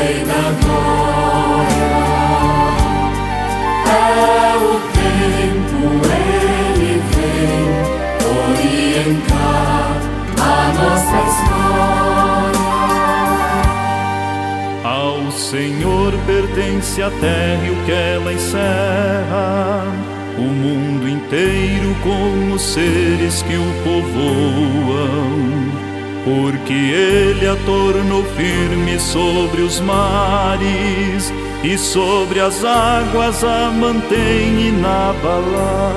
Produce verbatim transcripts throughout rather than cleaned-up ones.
Rei da glória. É o tempo, Ele vem orientar a nossa história. Ao Senhor pertence a terra e o que ela encerra, o mundo inteiro com os seres que o povoam. Porque Ele a tornou firme sobre os mares, e sobre as águas a mantém inabalável.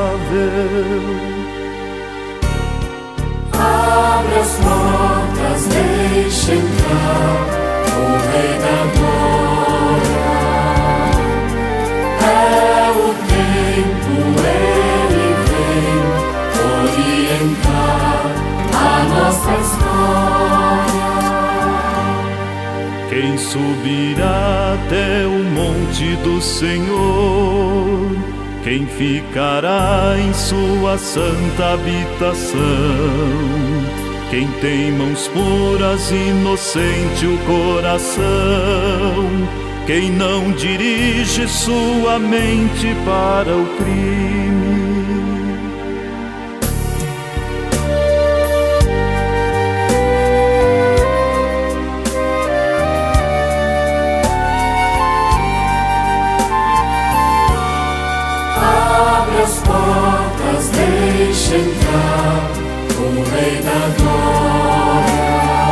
Abre as portas, deixa entrar o Rei da glória. É o tempo, Ele vem orientar a nossa história. Quem subirá até o monte do Senhor? Quem ficará em sua santa habitação? Quem tem mãos puras, inocente o coração? Quem não dirige sua mente para o crime? Abre as portas, deixa entrar o Rei da glória.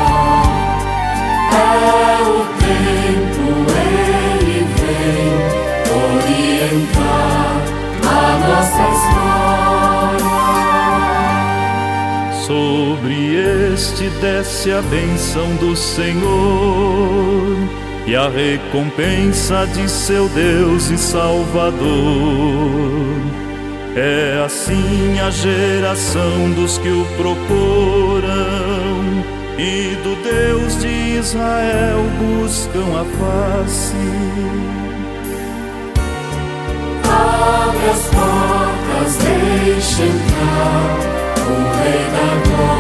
É o tempo, Ele vem orientar a nossa história. Sobre este desce a bênção do Senhor e a recompensa de seu Deus e Salvador. É assim a geração dos que o procuram e do Deus de Israel buscam a face. Abre as portas, deixa entrar o Rei da glória.